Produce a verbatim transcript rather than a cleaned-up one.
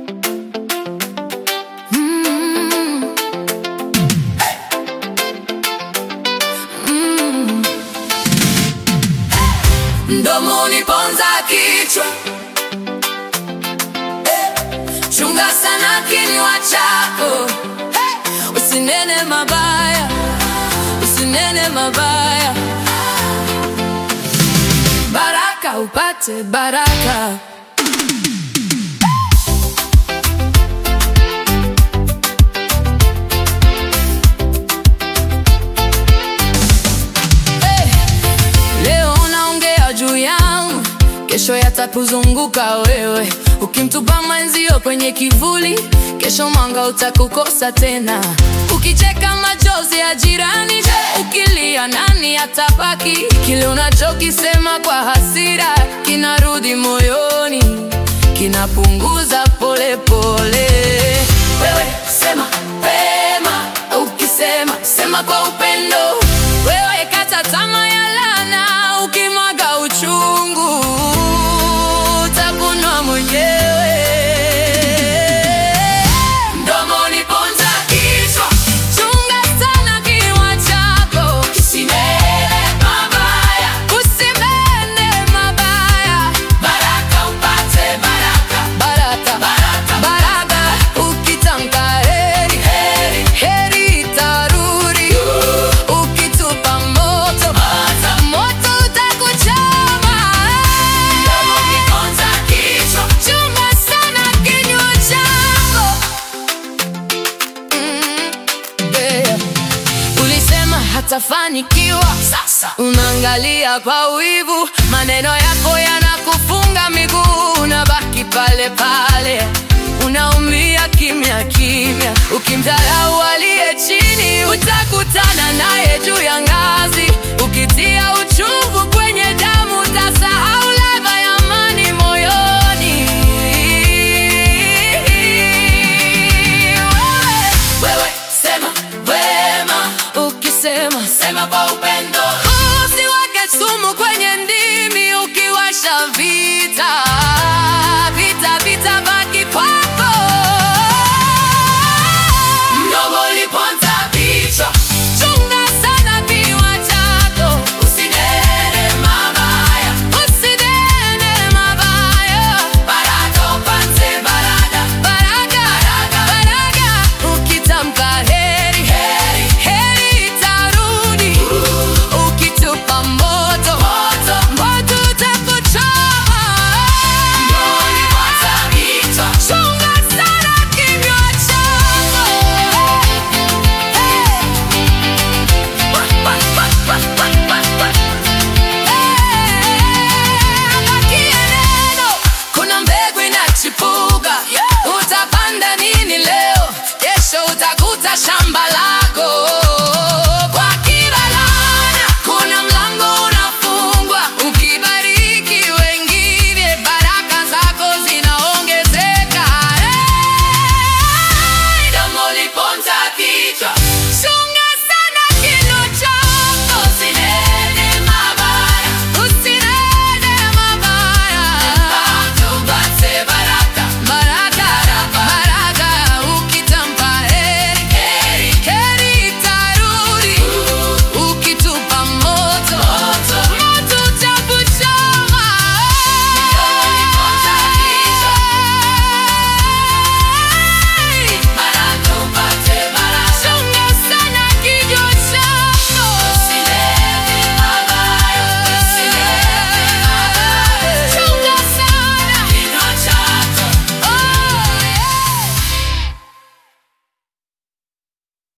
mm. mm. Mdomo uniponza kichwa, chunga sana kinywa chako. Usinene mabaya, usinene mabaya. Baraka upate baraka. Hey, leo unaongea juu yangu, kesho yatakuzunguka wewe. Ukimtupa mwenzio kwenye kivuli, kesho mwanga utakukosa tena. Ukicheka machozi ya jirani, ukilia nani atabaki? Kile unachokisema kwa hasira kinarudi moyoni, kinapunguza pole pole. Wewe sema pema, ukisema sema kwa upendo. Wewe kata tamaa ya laana, ukimwaga uchungu utakunwa mwenyewe. Mdomo uniponza kichwa, chunga sana kinywa chako. Usinene mabaya, usinene mabaya. Baraka upate baraka. Baraka, baraka, baraka. Ukitamka heri, heri, heri itarudi. Ukitupa moto, moto utakuchoma. Mdomo uniponza kichwa, chunga sana kinywa chako. mm, yeah. Ulisema hatafanikiwa, sasa unaangalia kwa wivu. Maneno yako yanakufunga miguu, unabaki pale pale, unaumia kimya kimya. Ukimdharau aliye chini, utakutana naye juu ya ngazi. Ukitia uchungu kwenye damu, utasahau